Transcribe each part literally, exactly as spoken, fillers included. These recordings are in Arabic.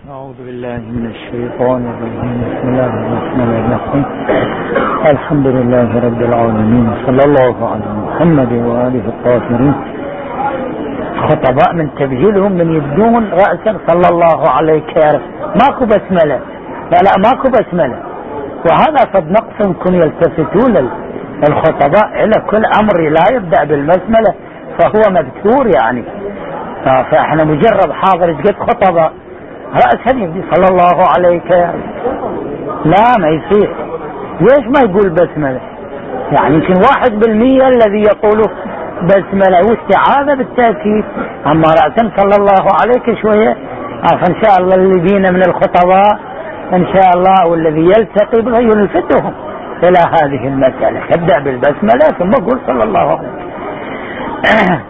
أعوذ بالله من الشيطان الرجيم. بسم الله الرحمن الرحيم. الحمد لله رب العالمين، صلى الله على محمد وآله الطاهرين. خطباء من تبجيلهم من يبدون رأسا صلى الله عليك يا رب، ماكو بسملة، لا لا ماكو بسملة. وهذا قد نقص كن يلتفتون الخطباء إلى كل أمر لا يبدأ بالبسملة فهو مبتور يعني. فاحنا مجرد حاضر قد خطباء رأسا يبدي صلى الله عليك يا رب، لا ما يصير. ليش ما يقول بسملة؟ يعني يمكن واحد بالمية الذي يقول بسملة واستعاذة بالتأكيد، أما رأسا صلى الله عليك شوية. فإن شاء الله اللي بينا من الخطباء إن شاء الله والذي يلتقي بها يلفتهم إلى هذه المسألة، يبدأ بالبسملة ثم يقول صلى الله عليه وسلم.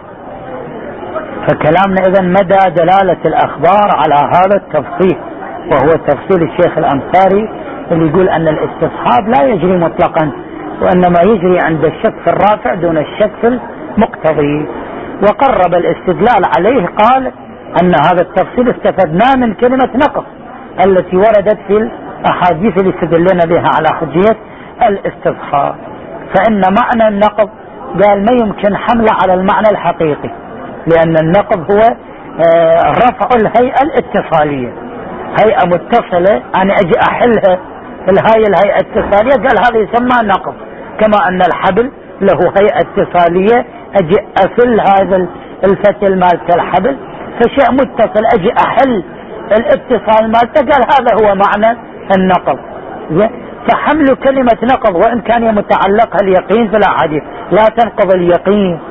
فكلامنا إذن مدى دلالة الأخبار على هذا التفصيل، وهو تفصيل الشيخ الأنصاري اللي يقول أن الاستصحاب لا يجري مطلقا، وإنما يجري عند الشك في الرافع دون الشك في المقتضي. وقرب الاستدلال عليه، قال أن هذا التفصيل استفدناه من كلمة نقض التي وردت في الأحاديث اللي استدلنا بها على حجية الاستصحاب. فإن معنى النقض قال ما يمكن حمله على المعنى الحقيقي، لأن النقض هو رفع الهيئة الاتصالية، هيئة متصلة أنا أجي أحلها الهيئة الهيئة الاتصالية، قال هذا يسمى نقض. كما أن الحبل له هيئة اتصالية أجي أفل هذا الفتل مالت الحبل، فشيء متصل أجي أحل الاتصال مالته، قال هذا هو معنى النقض. فحمل كلمة نقض وإن كان متعلقها اليقين في الأحاديث لا تنقض اليقين،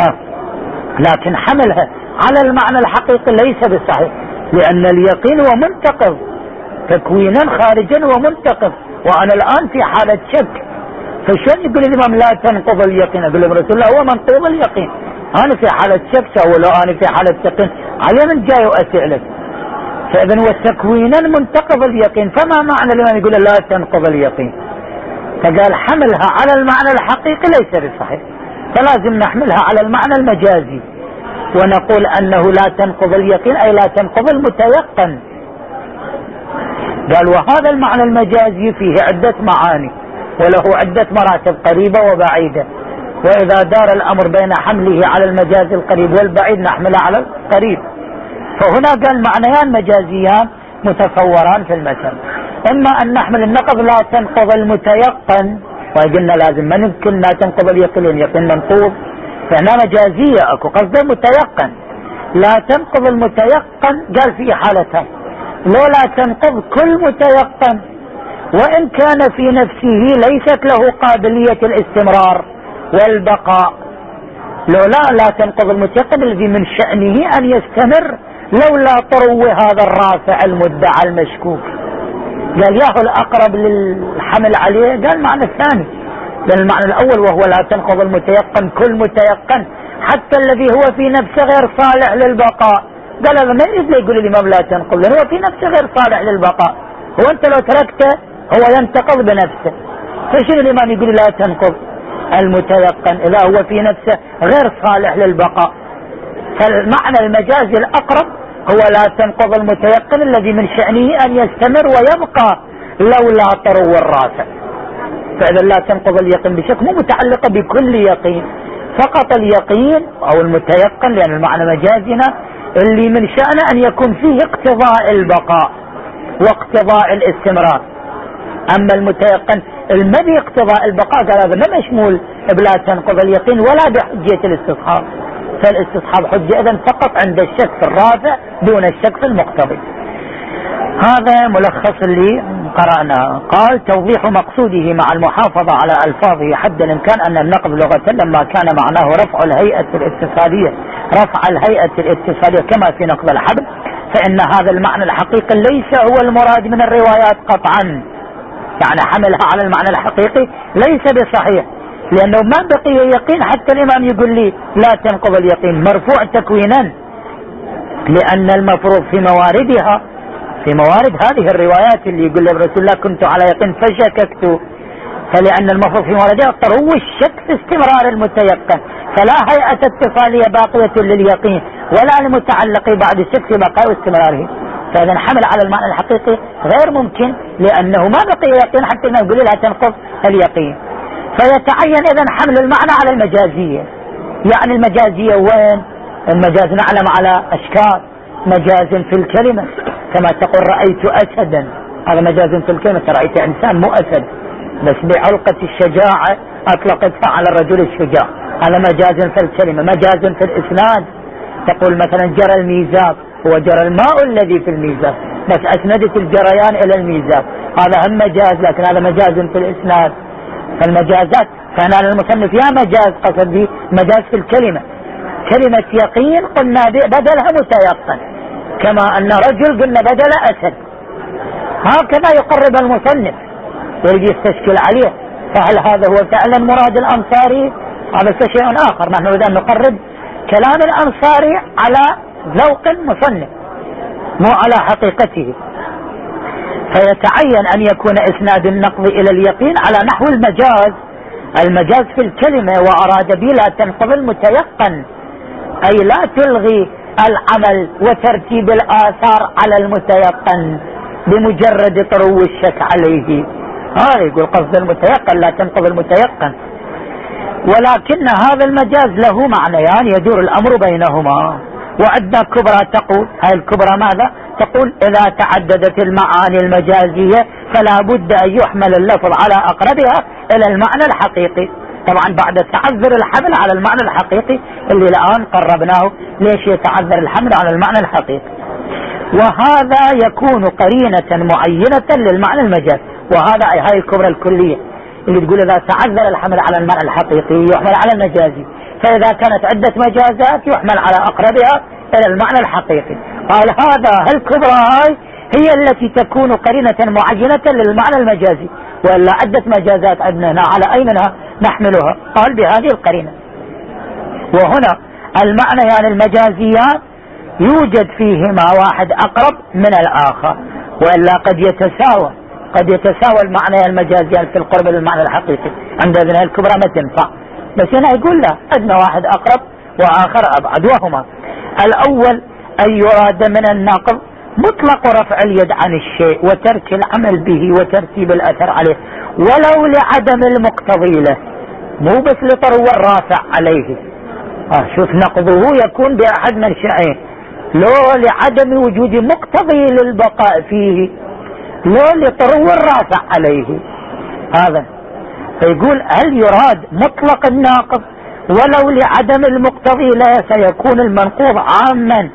لكن حملها على المعنى الحقيقي ليس بصحيح، لأن اليقين هو منتقض تكوينا خارجا ومنتقض، وأنا الآن في حالة شك. فشون يقول الإمام لا تنقض اليقين؟ أقول له رسول الله هو منقوض اليقين، أنا في حالة شك سوى لو أنا في حالة يقين علي من جاي وأسئلك. فإذن هو تكوينا منتقض اليقين، فما معنى الإمام يقول لا تنقض اليقين؟ فقال حملها على المعنى الحقيقي ليس بصحيح، فلازم نحملها على المعنى المجازي ونقول أنه لا تنقض اليقين أي لا تنقض المتيقن. قال وهذا المعنى المجازي فيه عدة معاني وله عدة مراتب قريبة وبعيدة، وإذا دار الأمر بين حمله على المجاز القريب والبعيد نحمله على القريب. فهنا قال معنيان مجازيان متصوران في المثل، إما أن نحمل النقض لا تنقض المتيقن، وقلنا لازم ما نمكن لا تنقض اليقين، يقين منقوض، فهنا مجازية أكو قصده متيقن. لا تنقض المتيقن قال في حالتين، لو لا تنقض كل متيقن وإن كان في نفسه ليست له قابلية الاستمرار والبقاء. لو لا لا تنقض المتيقن الذي من شأنه أن يستمر لولا طرو هذا الرافع المدعى المشكوك. قال ياهو الأقرب للحمل عليه، قال معنى الثاني، لأن المعنى الأول وهو لا تنقض المتيقن كل متيقن حتى الذي هو في نفسه غير صالح للبقاء. قال هذا ما يريد يقول الإمام لا تنقض، لأنه هو في نفسه غير صالح للبقاء، هو أنت لو تركته هو ينتقض بنفسه. فشنو الإمام يقول لا تنقض المتيقن إذا هو في نفسه غير صالح للبقاء؟ فالمعنى المجازي الأقرب هو لا تنقض المتيقن الذي من شأنه أن يستمر ويبقى لولا طرو الرافع. فإذا لا تنقض اليقين بشكل مو متعلقة بكل يقين، فقط اليقين أو المتيقن، لأن المعنى مجازنا اللي من شأنه أن يكون فيه اقتضاء البقاء واقتضاء الاستمرار. أما المتيقن المدي اقتضاء البقاء قال هذا ما مشمول بلا تنقض اليقين ولا بحجية الاستصحاب، فالاستصحاب حجة إذن فقط عند الشك في الرافع دون الشك في المقتضي. هذا ملخص اللي قرأناه. قال توضيح مقصوده مع المحافظة على ألفاظه حد الإمكان أن النقض لغة لما كان معناه رفع الهيئة الاتصالية رفع الهيئة الاتصالية كما في نقض الحبل، فإن هذا المعنى الحقيقي ليس هو المراد من الروايات قطعا، يعني حملها على المعنى الحقيقي ليس بصحيح، لأنه ما بقي يقين حتى الإمام يقول لي لا تنقض اليقين مرفوع تكوينا، لأن المفروض في مواردها في موارد هذه الروايات اللي يقول لرسول الله كنت على يقين فشككت، فلأن المفروض في موردها طرو الشك في استمرار المتيقن، فلا هيئة اتصالية باقية لليقين ولا المتعلق بعد الشك في بقاء واستمراره. فإذا الحمل على المعنى الحقيقي غير ممكن، لأنه ما بقي يقين حتى نقول لها تنقض اليقين. فيتعين إذن حمل المعنى على المجازية. يعني المجازية وين؟ المجاز نعلم على أشكال، مجاز في الكلمة كما تقول رأيت أسدا، هذا مجاز في الكلمة، رأيت إنسان مو أسد بس بعلقة الشجاعة أطلقتها على الرجل الشجاع، هذا مجاز في الكلمة. مجاز في الإسناد، تقول مثلا جرى الميزاب، هو جرى الماء الذي في الميزاب بس أسندت الجريان إلى الميزاب، هذا هم مجاز، لكن هذا مجاز في الإسناد. فالمجازات كان المصنف يا مجاز قصد به مجاز في الكلمة، كلمة يقين قلنا بدلها متيقن، كما أن رجل قلنا بدل أسد. هكذا يقرب المصنف يريد يستشكل عليه، فهل هذا هو فعلا مراد الأنصاري؟ هذا شيء آخر. نحن نريد أن نقرب كلام الأنصاري على ذوق المصنف مو على حقيقته. فيتعين أن يكون إسناد النقض إلى اليقين على نحو المجاز، المجاز في الكلمة، وأراد به لا تنقض المتيقن، أي لا تلغي العمل وترتيب الآثار على المتيقن بمجرد طرو الشك عليه. هذا يقول قصد المتيقن لا تنقض المتيقن. ولكن هذا المجاز له معنيان يدور الأمر بينهما. وعندنا كبرى تقول، هاي الكبرى ماذا تقول؟ إذا تعددت المعاني المجازية فلا بد أن يحمل اللفظ على أقربها إلى المعنى الحقيقي. طبعا بعد تعذر الحمل على المعنى الحقيقي اللي الآن قربناه، ليش يتعذر الحمل على المعنى الحقيقي؟ وهذا يكون قرينة معينة للمعنى المجاز. وهذا هاي الكبرى الكلية اللي تقول إذا تعذر الحمل على المعنى الحقيقي يحمل على المجازي، فإذا كانت عدة مجازات يحمل على أقربها إلى المعنى الحقيقي. قال هذا هالكبرى هاي هي التي تكون قرينة معينة للمعنى المجازي، وإلا عدة مجازات عندنا على أي منها نحملها؟ قال بهذه القرينة. وهنا المعنى يعني المجازيات يوجد فيهما واحد أقرب من الآخر، وإلا قد يتساوى قد يتساوى المعنى المجازي في القرب للمعنى الحقيقي، عند ذلك الكبرى ما تنفع. بس هنا يقول لا، عندنا واحد أقرب وآخر أبعد، وهما الأول أن يراد من النقض مطلق رفع اليد عن الشيء وترك العمل به وترتيب الأثر عليه ولو لعدم المقتضي له، مو بس لطرو الرافع عليه. آه شوف نقضه يكون بأحد من شيئين، لو لعدم وجود مقتضي للبقاء فيه، لو لطرو الرافع عليه. هذا فيقول هل يراد مطلق الناقض ولو لعدم المقتضي له، سيكون المنقوض عاما.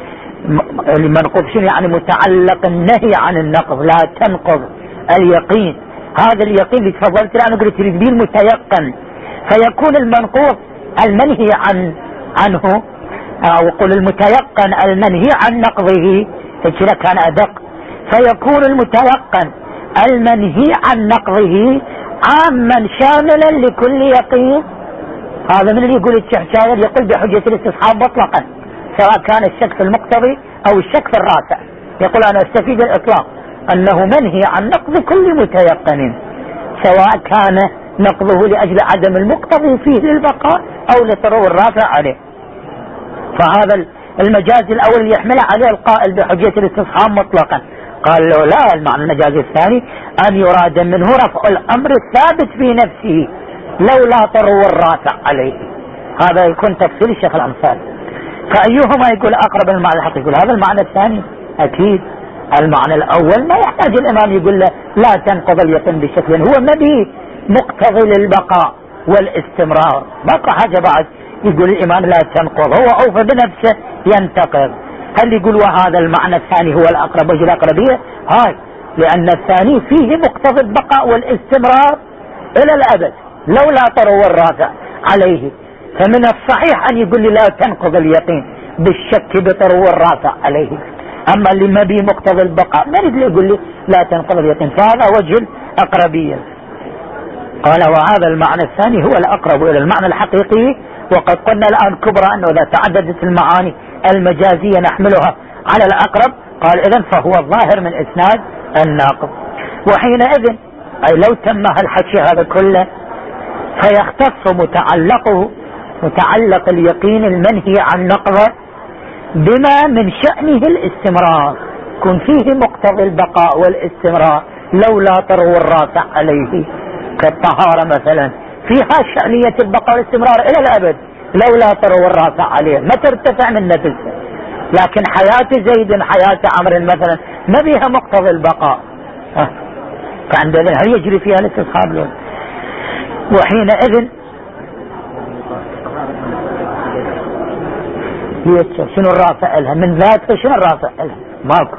المنقوض شنو يعني؟ متعلق النهي عن النقض، لا تنقض اليقين. هذا اليقين اللي تفضلت الآن قلت تريد به المتيقن، فيكون المنقوض المنهي عن عنه، أو قل المتيقن المنهي عن نقضه، كذا كان أدق. فيكون المتيقن المنهي عن نقضه عاما شاملا لكل يقين. هذا من اللي يقول الشعشاير يقول بحجة الاستصحاب مطلقا، سواء كان الشك في المقتضي أو الشك في الرافع، يقول أنا استفيد الإطلاق أنه منهي عن نقض كل متيقن، سواء كان نقضه لأجل عدم المقتضي فيه للبقاء أو لطرو الرافع عليه. فهذا المجاز الأول اللي يحمل عليه القائل بحجة الاستصحاب مطلقا. قال له لا، المعنى المجاز الثاني أن يراد منه رفع الأمر الثابت في نفسه لولا طرو الرافع عليه. هذا يكون تفصيل الشيخ الأمثال. فأيهما يقول أقرب المعنى الحقيقي؟ يقول هذا المعنى الثاني أكيد. المعنى الأول ما يحتاج الإمام يقول له لا تنقض اليقين بشكل، هو ما به مقتضي للبقاء والاستمرار، بقى حاجة بعد يقول الإمام لا تنقض، هو أوفى بنفسه ينتقض. هل يقول وهذا المعنى الثاني هو الأقرب وجه الأقربية؟ هاي لأن الثاني فيه مقتضى البقاء والاستمرار إلى الأبد لولا طرو الرافع عليه. فمن الصحيح أن يقول لي لا تنقض اليقين بالشك بطرو الرافع عليه. أما اللي ما به مقتضى البقاء ما يقدر يقول لي لا تنقض اليقين، فهذا وجه الأقربية. قال وهذا المعنى الثاني هو الأقرب إلى المعنى الحقيقي. وقد قلنا الآن كبرى أنه إذا تعددت المعاني المجازية نحملها على الأقرب. قال إذن فهو الظاهر من إسناد الناقض. وحينئذ أي لو تم الحكي هذا كله فيختص متعلقه متعلق اليقين المنهي عن نقضه بما من شأنه الاستمرار. يكون فيه مقتضى البقاء والاستمرار لولا طرو الرافع عليه، كالطهارة مثلا فيها شأنية البقاء والاستمرار إلى الأبد لولا طرو الرافع عليه ما ترتفع من نفسه. لكن حياة زيد حياة عمرو مثلا ما بيها مقتضى البقاء، فعندنا هل يجري فيها الاستصحاب؟ وحينئذ شنو الرافع لها من ذاتها؟ شنو الرافع لها؟ ماكو.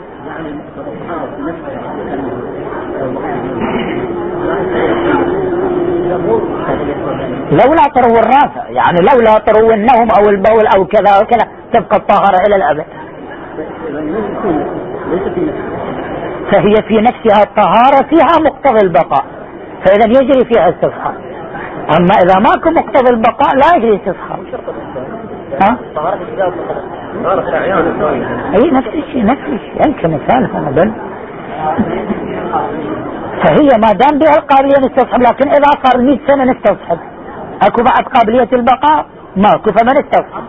لولا طرو الرافع يعني لولا طرو النوم او البول او كذا وكذا تبقى الطهارة الى الابد. فهي في نفسها الطهارة فيها مقتضى البقاء، فاذا يجري فيها استصحاب. اما اذا ماكو مقتضى البقاء لا يجري استصحاب. ها؟ اي نفس الشيء نفس الشيء يمكن مثال هذا. فهي ما دام بها القابلية نستصحب، لكن اذا صار مئة سنة نستصحب اكو بعد قابلية البقاء ماكو فما نستصحب.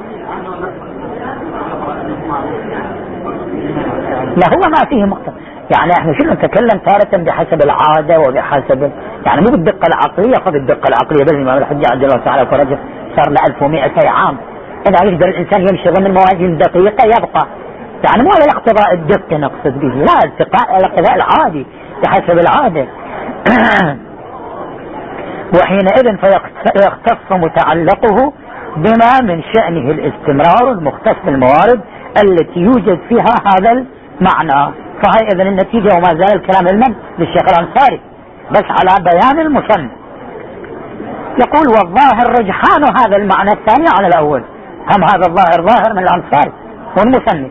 لا هو ما فيه مقتضى، يعني احنا شنو نتكلم تارة بحسب العادة وبحسب يعني مو بالدقة العقلية. خذ الدقة العقلية بل الإمام الحجة عجل الله تعالى فرجه صار له ألف ومئتي عام، إذا يقدر الإنسان يمشي ضمن موازين دقيقة يبقى، يعني مو على الاقتضاء الدقي نقصد به، لا الاقتضاء العادي بحسب العادة. وحينئذ فيختص متعلقه بما من شأنه الاستمرار المختص بالموارد التي يوجد فيها هذا المعنى. فهي إذن النتيجة وما زال الكلام المن للشيخ الأنصاري بس على بيان المصنف. يقول والظاهر رجحان هذا المعنى الثاني على الأول، هم هذا الظاهر ظاهر من الأنصاري والمصنف،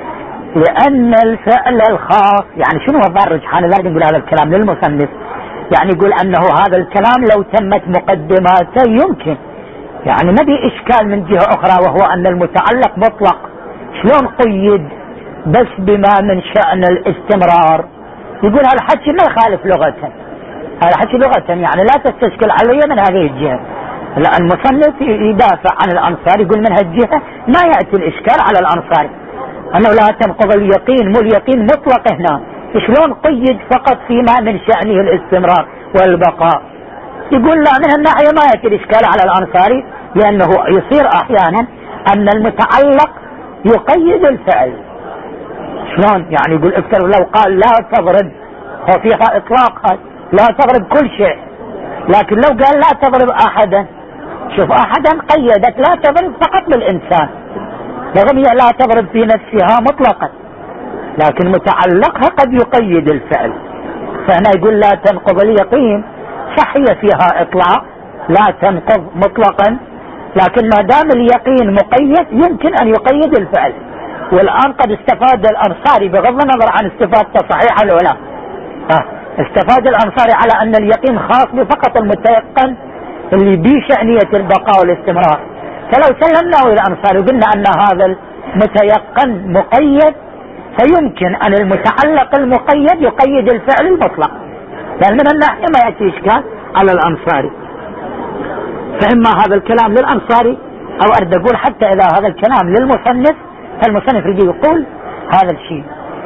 لأن الفعل الخاص يعني شنو الظاهر رجحان؟ لا نقول هذا الكلام للمصنف، يعني يقول أنه هذا الكلام لو تمت مقدماته يمكن، يعني ما بي إشكال من جهة أخرى، وهو أن المتعلق مطلق شلون قيد بس بما من شأن الاستمرار؟ يقول هذا الحكي ما يخالف لغة، هذا حكي لغة يعني لا تستشكل علي من هذه الجهة. لا المصنف يدافع عن الأنصاري يقول من هالجهة ما يأتي الإشكال على الأنصاري أنه لا تنقض اليقين، مو اليقين مطلق هنا، شلون قيد فقط فيما من شأنه الاستمرار والبقاء؟ يقول لا من الناحية ما يأتي الإشكال على الأنصاري، لأنه يصير أحيانا أن المتعلق يقيد الفعل. شلون يعني؟ يقول افترض لو قال لا تضرب، هو فيها إطلاق لا تضرب كل شيء، لكن لو قال لا تضرب أحدا، شوف أحدا قيدت لا تضرب فقط بالإنسان، رغم هي لا تضرب في نفسها مطلقا، لكن متعلقها قد يقيد الفعل. فهنا يقول لا تنقض اليقين، صحيح فيها إطلاق لا تنقض مطلقا، لكن ما دام اليقين مقيد يمكن أن يقيد الفعل. والآن قد استفاد الأنصاري بغض النظر عن استفادته صحيحة ولا لا، استفاد الأنصاري على أن اليقين خاص بفقط المتيقن اللي بشأنية البقاء والاستمرار. فلو سلمناه إلى الأنصاري وقلنا أن هذا المتيقن مقيد، فيمكن أن المتعلق المقيد يقيد الفعل المطلق، لأن من الناحية ما يأتي إشكال على الأنصاري. فإما هذا الكلام للأنصاري أو أرد أقول حتى إذا هذا الكلام للمصنف، فالمصنف يجي يقول هذا الشيء.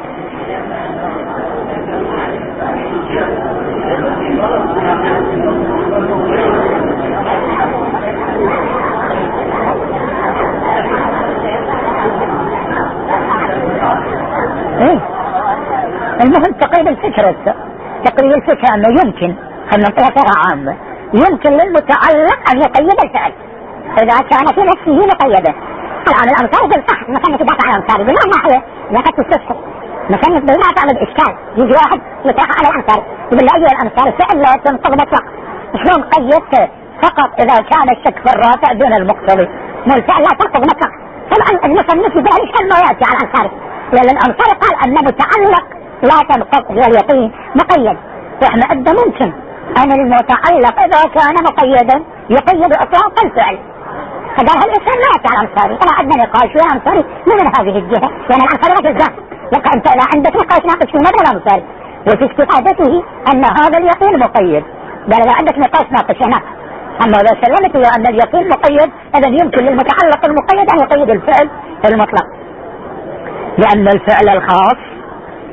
ايه المهم تقريب الفكرة تقريب الفكرة انه يمكن ان نطلقها عامة، يمكن للمتعلق ان يقيد الفعل اذا كان في نفسه مقيدا. الان الانصار يقول صح المصنف يدافع عن الانصار، يقول لا ناحية لا قد تستشكل مصنف بيدافع عن الاشكال، يجي واحد يتوقع على الانصار يقول لا ايها الانصار فعل لا تنقض مطلق، شلون قيدت فقط اذا كان الشك في الرافع دون المقتضي؟ مو الفعل لا تنقض مطلق. طبعا المصنف يقول الاشكال ما ياتي على الانصاري، لأن الأنصاري قال أن متعلق لا تنقض هو اليقين مقيد، وإحنا أدى ممكن أن المتعلق إذا كان مقيدا يقيد إطلاق الفعل، فقال هالإنسان لا يأتي على الأنصاري. طبعا عندنا نقاش ويا الأنصاري مو من هذه الجهة، لأن الأنصاري ما تلزم، يبقى أنت إذا عندك نقاش ناقش في مدى الأنصاري وفي استفادته أن هذا اليقين مقيد، قال إذا عندك نقاش ناقش هناك. أما إذا سلمت إلى أن اليقين مقيد إذا يمكن للمتعلق المقيد أن يقيد الفعل المطلق، لأن الفعل الخاص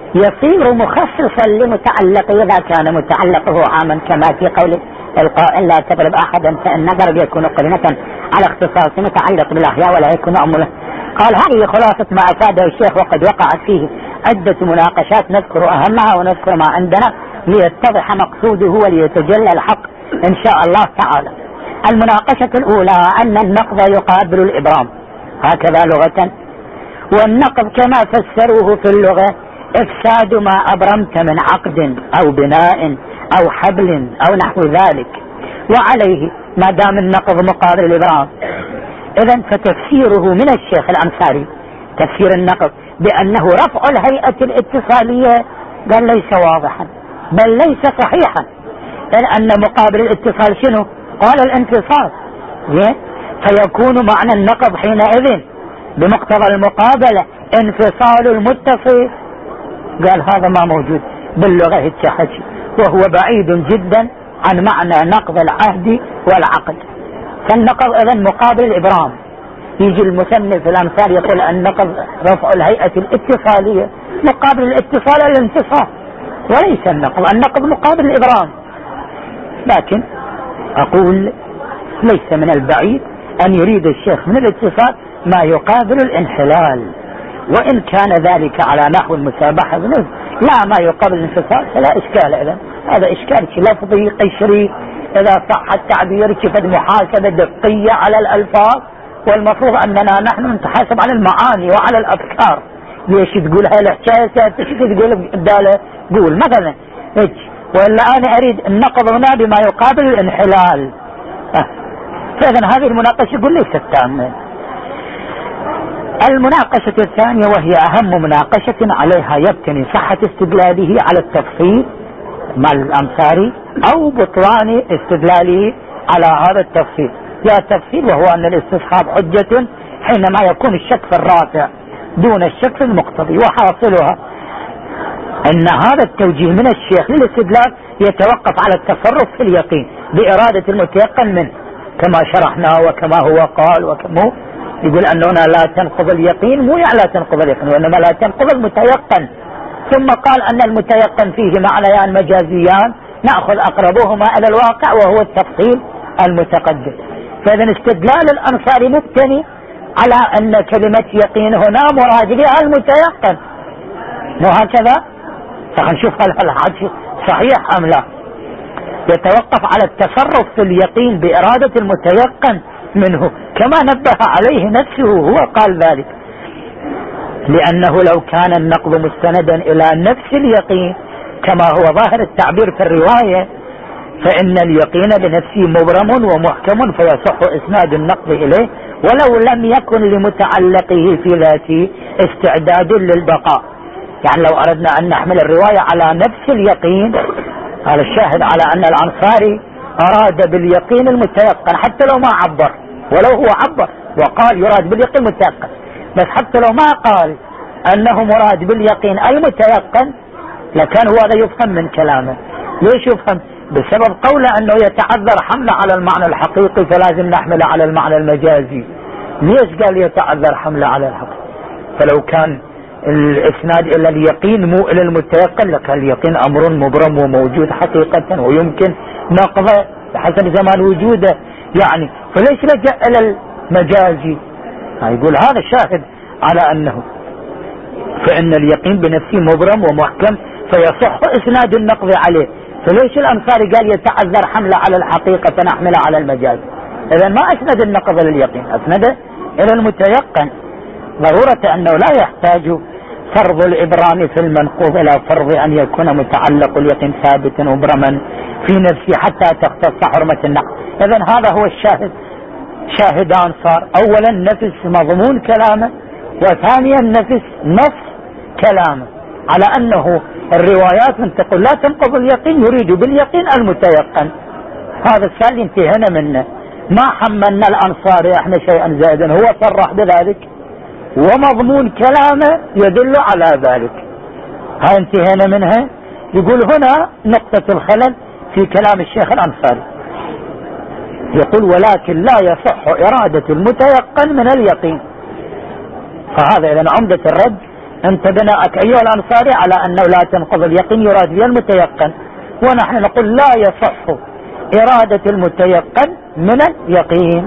يصير مخصصا لمتعلق إذا كان متعلقه عاما كما في قول القائل لا تضرب أحدا فإن ضرب يكون قرينة على اختصاص متعلق بالأحياء ولا يكون أمله. قال هذه خلاصة ما أفاده الشيخ، وقد وقعت فيه عدة مناقشات نذكر أهمها ونذكر ما عندنا ليتضح مقصوده وليتجلى الحق إن شاء الله تعالى. المناقشة الأولى أن النقض يقابل الإبرام هكذا لغة، والنقض كما فسروه في اللغة إفساد ما أبرمت من عقد أو بناء أو حبل أو نحو ذلك، وعليه ما دام النقض مقابل الإبرام إذن فتفسيره من الشيخ الأنصاري تفسير النقض بأنه رفع الهيئة الاتصالية قال ليس واضحا بل ليس صحيحا، لأن مقابل الاتصال شنو؟ قال الانفصال، فيكون معنى النقض حينئذ بمقتضى المقابلة انفصال المتصل. قال هذا ما موجود باللغة التحكي وهو بعيد جدا عن معنى نقض العهد والعقد. فالنقض إذن مقابل الإبرام. يجي المصنف الأمثال يقول النقض رفع الهيئة الاتصالية مقابل الاتصال الانفصال، وليس النقض النقض مقابل الإبرام. لكن أقول ليس من البعيد أن يريد الشيخ من الاتصال ما يقابل الانحلال، وإن كان ذلك على نحو المسابحة لا ما يقابل الانفصال فلا إشكال. إذن هذا إشكال لفظي قشري إذا صح التعبير كفد محاسبة دقية على الألفاظ، والمفروض أننا نحن نتحاسب على المعاني وعلى الأفكار. ليش تقول هاي الحكاية ساتش تقول الدالة قول مثلا هيك، وإلا أنا أريد النقض هنا بما يقابل الانحلال. أه. فإذن هذه المناقشة يقول ليست تامة. المناقشة الثانية وهي أهم مناقشة عليها يبتني صحة استدلاله على التفصيل مع الأمثاري أو بطلان استدلاله على هذا التفصيل. يا تفصيل وهو أن الاستصحاب حجة حينما يكون الشك في الرافع دون الشك في المقتضي، وحاصلها أن هذا التوجيه من الشيخ للاستدلال يتوقف على التصرف في اليقين بإرادة المتيقن منه كما شرحنا وكما هو قال. وكما يقول أننا لا تنقض اليقين، مو يعني لا تنقض اليقين وإنما لا تنقض المتيقن. ثم قال أن المتيقن فيه معنيان مجازيان نأخذ أقربهما إلى الواقع وهو التفصيل المتقدم. فإذا استدلال الأنصاري مبتني على أن كلمة يقين هنا مراد بها المتيقن، مو هكذا؟ فنشوف هل الحديث صحيح أم لا. يتوقف على التصرف في اليقين بإرادة المتيقن منه كما نبه عليه نفسه، هو قال ذلك لأنه لو كان النقض مستندا إلى نفس اليقين كما هو ظاهر التعبير في الرواية فإن اليقين بنفسه مبرم ومحكم فيصح إسناد النقض إليه ولو لم يكن لمتعلقه في ذاته استعداد للبقاء. يعني لو أردنا أن نحمل الرواية على نفس اليقين، قال الشاهد على أن الأنصاري أراد باليقين المتيقن حتى لو ما عبر، ولو هو عبر وقال يراد باليقين المتيقن، بس حتى لو ما قال أنه مراد باليقين المتيقن لكان هو هذا يفهم من كلامه. ليش يفهم؟ بسبب قوله أنه يتعذر حمله على المعنى الحقيقي فلازم نحمله على المعنى المجازي. ليش قال يتعذر حمله على الحقيقي؟ فلو كان الإسناد إلى اليقين مو إلى المتيقن لكان اليقين أمر مبرم وموجود حقيقة ويمكن نقضه بحسب زمان وجوده يعني، فليش لجأ إلى المجازي؟ يقول هذا شاهد على أنه فإن اليقين بنفسه مبرم ومحكم فيصح إسناد النقض عليه، فليش الأنصاري قال يتعذر حمله على الحقيقة فنحمله على المجاز؟ إذا ما أسند النقض لليقين، أسنده إلى المتيقن، ضرورة أنه لا يحتاج فرض الإبرام في المنقوض إلى فرض أن يكون متعلق اليقين ثابتا مبرما في نفسه حتى تختص حرمة النقض. إذا هذا هو الشاهد، شاهدان صار، أولا نفس مضمون كلامه، وثانيا نفس نص كلامه على أنه الروايات من تقول لا تنقض اليقين يريد باليقين المتيقن. هذا السؤال انتهينا منه، ما حملنا الأنصاري احنا شيئا زائدا، هو صرح بذلك ومضمون كلامه يدل على ذلك. هاي انتهينا منها. يقول هنا نقطة الخلل في كلام الشيخ الأنصاري، يقول ولكن لا يصح إرادة المتيقن من اليقين. فهذا إذن عمدة الرد انت بناءك ايها الانصاري على انه لا تنقض اليقين يراد به المتيقن، ونحن نقول لا يصح ارادة المتيقن من اليقين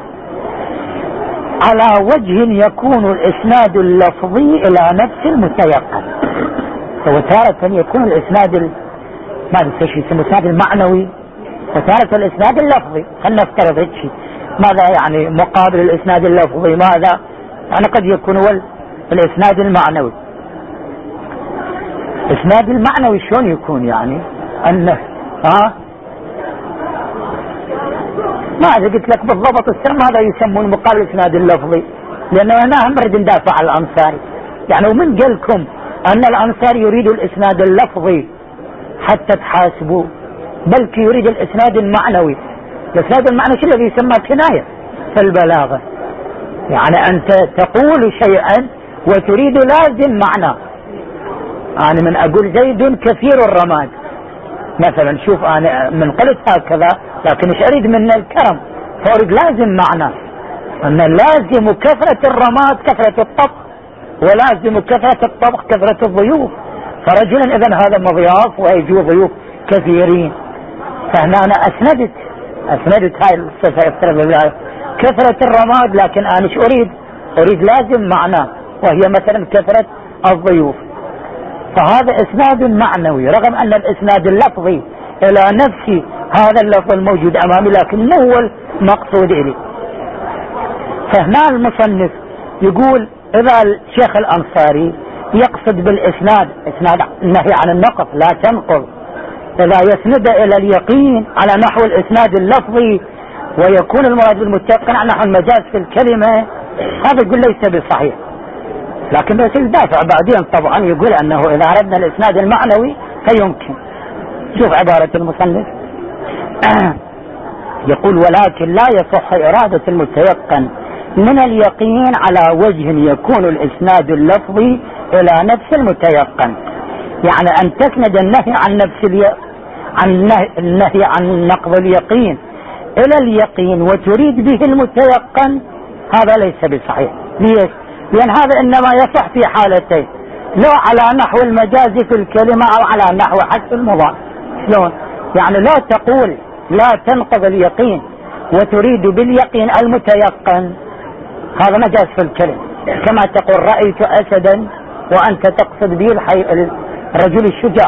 على وجه يكون الاسناد اللفظي الى نفس المتيقن. وتارة يكون الاسناد ال... ما نسى شيء اسمه الاسناد المعنوي، وتارة الاسناد اللفظي. خلنا نفترض هيك شيء، ماذا يعني مقابل الاسناد اللفظي؟ ماذا يعني قد يكون هو الاسناد المعنوي. الاسناد المعنوي شلون يكون؟ يعني انه ها ما اذا قلت لك بالضبط السم هذا يسمون مقابل الاسناد اللفظي، لانه هنا هم نريد ندافع عن الانصاري. يعني ومن قال لكم ان الانصاري يريد الاسناد اللفظي حتى تحاسبوا، بل يريد الاسناد المعنوي. الاسناد المعنوي شو الذي يسمى كناية في البلاغة، يعني انت تقول شيئا وتريد لازم معنى. انا من اقول زيد كثير الرماد مثلا، شوف انا من قلت هكذا لكن ايش اريد من الكرم، فاريد لازم معنى ان لازم كثرة الرماد كثرة الطبخ، ولازم كثرة الطبخ كثرة الضيوف. فرجلا اذا هذا مضياف ويجوا ضيوف كثيرين، فهنا انا اسندت اسندت هاي الصفة افترض بالله كثرة الرماد، لكن انا ايش اريد؟ اريد لازم معنى وهي مثلا كثرة الضيوف. فهذا اسناد معنوي رغم ان الاسناد اللفظي الى نفس هذا اللفظ الموجود امامي، لكن مو هو المقصود الي. فهنا المصنف يقول اذا الشيخ الانصاري يقصد بالاسناد اسناد النهي عن النقض لا تنقض، اذا يسند الى اليقين على نحو الاسناد اللفظي ويكون المراد بالمتيقن على نحو المجاز في الكلمة، هذا يقول ليس بصحيح. لكن بس يدافع بعدين طبعا يقول انه اذا اردنا الاسناد المعنوي فيمكن. شوف عبارة المصنف يقول ولكن لا يصح ارادة المتيقن من اليقين على وجه يكون الاسناد اللفظي الى نفس المتيقن، يعني ان تسند النهي عن نفس الي... عن النهي... النهي عن نقض اليقين الى اليقين وتريد به المتيقن، هذا ليس بصحيح. ليش؟ لان هذا انما يصح في حالتين، لو على نحو المجاز في الكلمة او على نحو حذف المضاف. شلون؟ يعني لا تقول لا تنقض اليقين وتريد باليقين المتيقن، هذا مجاز في الكلمة، كما تقول رأيت اسدا وانت تقصد به الحي... الرجل الشجاع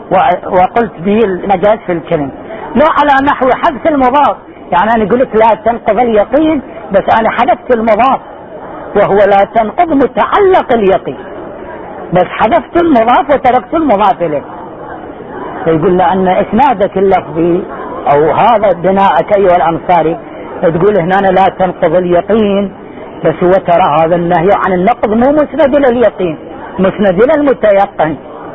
وقلت به المجاز في الكلمة. لو على نحو حذف المضاف، يعني انا قلت لا تنقض اليقين بس انا حذفت المضاف، وهو لا تنقض متعلق اليقين، بس حذفت المضاف وتركت المضاف اليه. فيقول لأن اسنادك اللفظي او هذا بناءك ايها الانصاري تقول هنا لا تنقض اليقين، بس هو ترى هذا النهي عن النقض مو مسند الى اليقين، مسند الى المتيقن.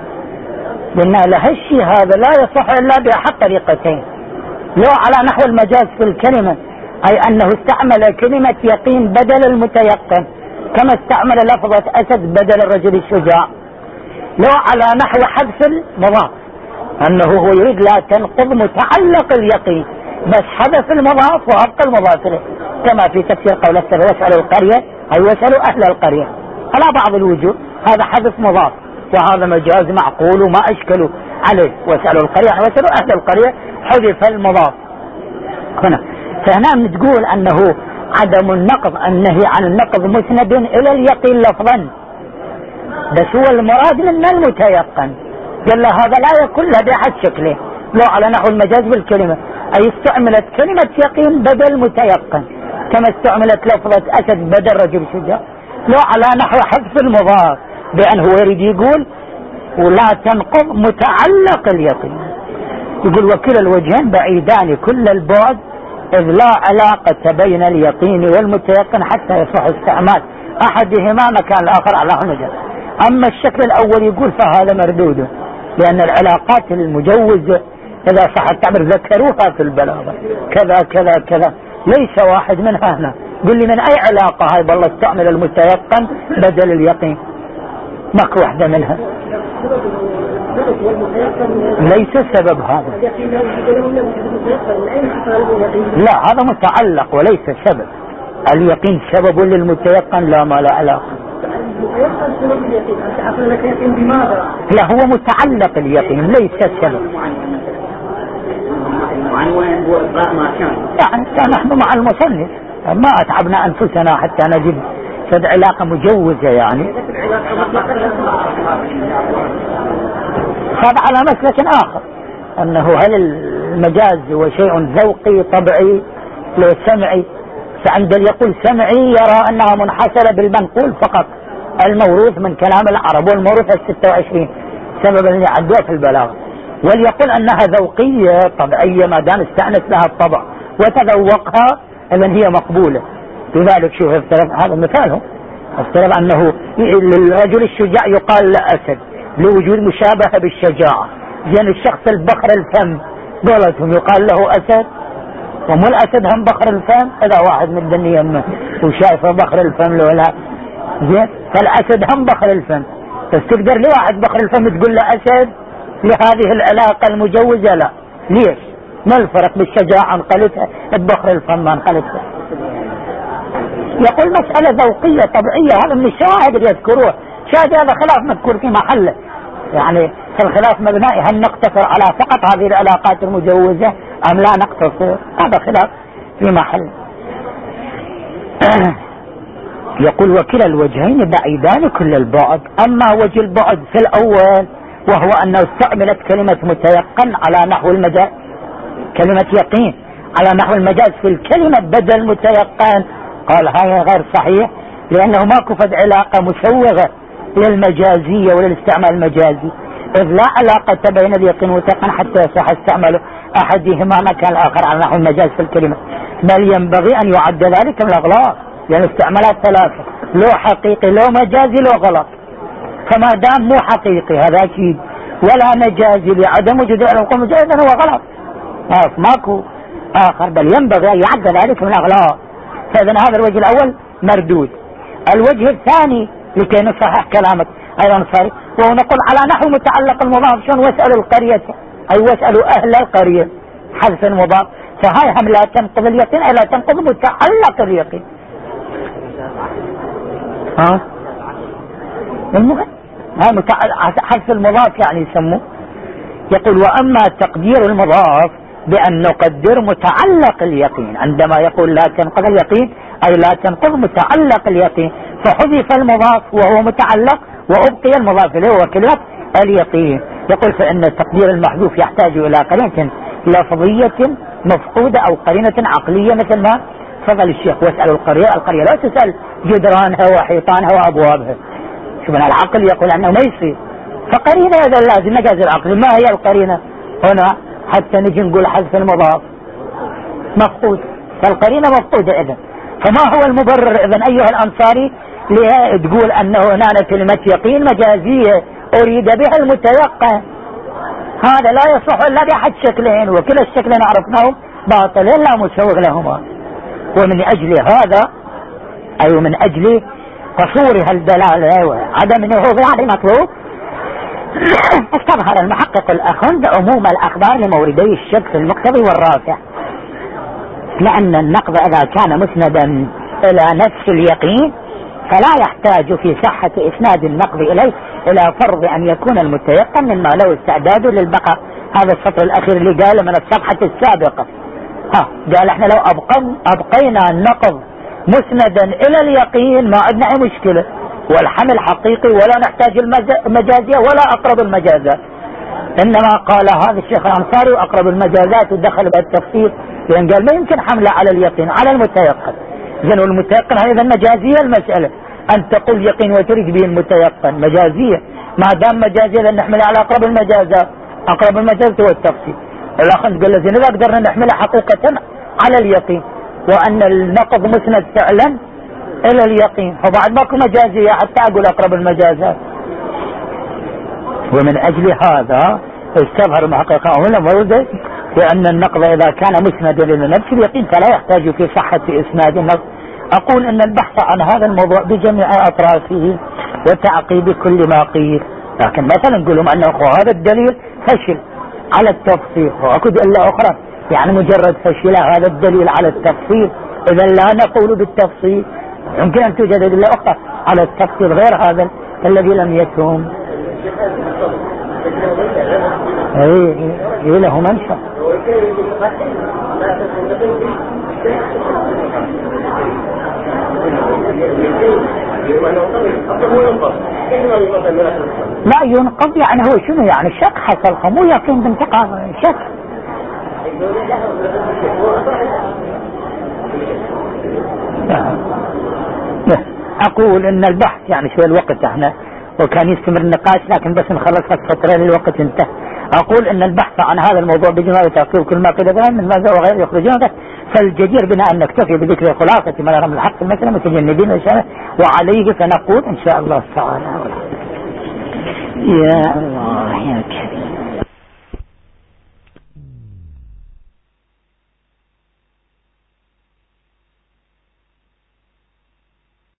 قلنا لهالشيء هذا لا يصح الا باحد طريقتين، لو على نحو المجاز في الكلمة اي انه استعمل كلمة يقين بدل المتيقن كما استعمل لفظة اسد بدل الرجل الشجاع، لو على نحو حذف المضاف انه هو يريد لا تنقض متعلق اليقين بس حذف المضاف وابقى المضاف له، كما في تفسير قول السر واسألوا القرية اي واسألوا اهل القرية على بعض الوجوه، هذا حذف مضاف وهذا مجاز معقول وما اشكلوا عليه، واسألوا القرية واسألوا اهل القرية حذف المضاف هنا. فهنا تقول انه عدم النقض النهي عن النقض مسند الى اليقين لفظا، بس هو المراد من المتيقن. قال له هذا لا يكون له بأحد شكله، لو على نحو المجاز بالكلمة اي استعملت كلمة يقين بدل متيقن كما استعملت لفظة اسد بدل رجل شجاع، لو على نحو حذف المضاف بأن هو يريد يقول ولا تنقض متعلق اليقين. يقول وكلا الوجهين بعيدان كل البعد إذ لا علاقة بين اليقين والمتيقن حتى يصح استعمال أحدهما مكان الآخر على المجاز. أما الشكل الأول يقول فهذا مردود، لأن العلاقات المجوزة إذا صح التعبير ذكروها في البلاغة كذا كذا كذا، ليس واحد منها هنا. قل لي من أي علاقة هاي بالله استعمل المتيقن بدل اليقين؟ ماكو واحدة منها، ليس السبب هذا، لا هذا متعلق وليس سبب. اليقين سبب للمتيقن لا ما لا علاقة. يبقى سبب اليقين. أنت حصل لك يقين بماذا؟ لا، هو متعلق اليقين ليس السبب. يعني نحن مع المصنف ما أتعبنا أنفسنا حتى نجد فد علاقة مجوزة. يعني هذا على مسلك آخر، أنه هل المجاز هو شيء ذوقي طبيعي لو سمعي، فعند يقول سمعي يرى أنها منحصرة بالمنقول فقط الموروث من كلام العرب والموروث الستة وعشرين سببا يعدوه في البلاغة، وليقول أنها ذوقية طبيعية ما دام استأنس لها الطبع وتذوقها إذن هي مقبولة. لذلك شوف افترض هذا مثاله، افترض أنه للرجل الشجاع يقال لأسد لوجود مشابهة بالشجاعة، زين الشخص البخر الفم قولتهم يقال له أسد، ومو الأسد هم بخر الفم. إذا واحد من الدنيا يمه وشايفه بخر الفم له لا زين، فالأسد هم بخر الفم، بس تقدر لواحد بخر الفم تقول له أسد لهذه العلاقة المجوزة؟ لا. ليش؟ ما الفرق بالشجاعة انقلتها ببخر الفم ما انقلتها؟ يقول مسألة ذوقية طبيعية، هذا من الشواهد اللي يذكروه. شاهد هذا خلاف مذكور في محله، يعني الخلاف مبنائي هل نقتصر على فقط هذه العلاقات المجوزة أم لا نقتصر، هذا خلاف في محل. يقول وكلا الوجهين بعيدان كل البعد. أما وجه البعد في الأول وهو أنه استعملت كلمة متيقن على نحو المجاز، كلمة يقين على نحو المجاز في الكلمة بدل متيقن، قال هذا غير صحيح لأنه ماكو فد علاقة مسوغة للمجازية وللاستعمال المجازي، إذ لا علاقة بين اليقين والمتيقن حتى يصح استعمال أحدهما مكان الآخر على نحو المجاز في الكلمة، بل ينبغي أن يعد ذلك من الأغلاط، لأن يعني استعمالات ثلاثة، لو حقيقي لو مجازي لو غلط، فما دام مو حقيقي هذا أكيد ولا مجازي لعدم وجود العلاقة مجازا هو غلط ماكو آخر، بل ينبغي أن يعد ذلك من الأغلاط. فإذا هذا الوجه الأول مردود. الوجه الثاني لكي نصحح كلامك أيضا صحيح، وهو نقول على نحو متعلق المضاف شون واسألوا القرية أي واسألوا أهل القرية حذف المضاف، فهاي هم لا تنقض اليقين أي لا تنقض متعلق اليقين. ها المهم هاي حذف المضاف يعني يسموه. يقول وأما تقدير المضاف بأن نقدر متعلق اليقين، عندما يقول لا تنقض اليقين أي لا تنقض متعلق اليقين، فحذف المضاف وهو متعلق وأبقي المضاف إليه وكلمة اليقين. يقول فإن التقدير المحذوف يحتاج إلى قرينة لفظية مفقودة أو قرينة عقلية مثل ما فضل الشيخ واسأل القرية. القرية لا تسأل جدرانها وحيطانها وأبوابها، شوف العقل يقول أنه ما يصير، فقرينة هذا لازم نجاز العقل. ما هي القرينة هنا حتى نجي نقول حذف المضاف مفقود، فالقرينة مفقودة إذن. فما هو المبرر إذن أيها الأنصاري لتقول أنه هنا كلمة يقين مجازية أريد بها المتيقن؟ هذا لا يصح إلا بأحد شكلين، وكلا الشكلين عرفناهم باطلين لا مسوغ لهما. ومن أجل هذا أي من أجل قصورها الدلالة وعدم النهوض عن المطلوب استظهر المحقق الأخند عموم الأخبار لموردي الشك في المقتضي والرافع، لأن النقض إذا كان مسندا إلى نفس اليقين فلا يحتاج في صحة إسناد النقض إليه إلى فرض أن يكون المتيقن مما له استعداد للبقاء. هذا السطر الأخير اللي قاله من الصفحة السابقة، ها قال احنا لو أبقن أبقينا النقض مسندا إلى اليقين ما عندنا أي مشكلة، والحمل حقيقي ولا نحتاج المجازية ولا أقرب المجازات. إنما قال هذا الشيخ الأنصاري وأقرب المجازات ودخل بالتفسير، لأن قال ما يمكن حمله على اليقين على المتيقن. إذن المتيقن أيضا مجازية المسألة، أن تقول يقين وتريد به المتيقن مجازية، ما دام مجازية لن نحمل على أقرب المجازات. أقرب المجازات هو التفسير. الأخ قال لزين إذا قدرنا نحملها حقيقة على اليقين وأن النقض مسند فعلا إلى اليقين، فبعد ماكو مجازية حتى أقول أقرب المجازات. ومن أجل هذا استظهر محققه هنا موردة لأن النقض إذا كان مسندا إلى نفس اليقين فلا يحتاج في صحة إسناد النقض. أقول أن البحث عن هذا الموضوع بجميع أطرافه وتعقيب كل ما قيل، لكن مثلا نقولهم أنه هذا الدليل فشل على التفصيل، وأكد إلا أخرى يعني مجرد فشل هذا الدليل على التفصيل إذا لا نقول بالتفصيل، يمكن أن توجد أدلة أخرى على التفسير غير هذا الذي لم يتم. اي اي له منشأ. لا ينقض يعني هو شنو يعني شك حصل مو يقين بانتقاض شك. اقول ان البحث يعني شوي الوقت احنا وكان يستمر النقاش لكن بس نخلص فترة للوقت انتهى. اقول ان البحث عن هذا الموضوع بجمال وتعقيب كل ما قيل من ماذا وغير يخرجون فالجدير بنا ان نكتفي بذكر خلاصة ما نرى من الحق مثلا متجنبين وعليه فنقول ان شاء الله تعالى. يا الله يا كريم.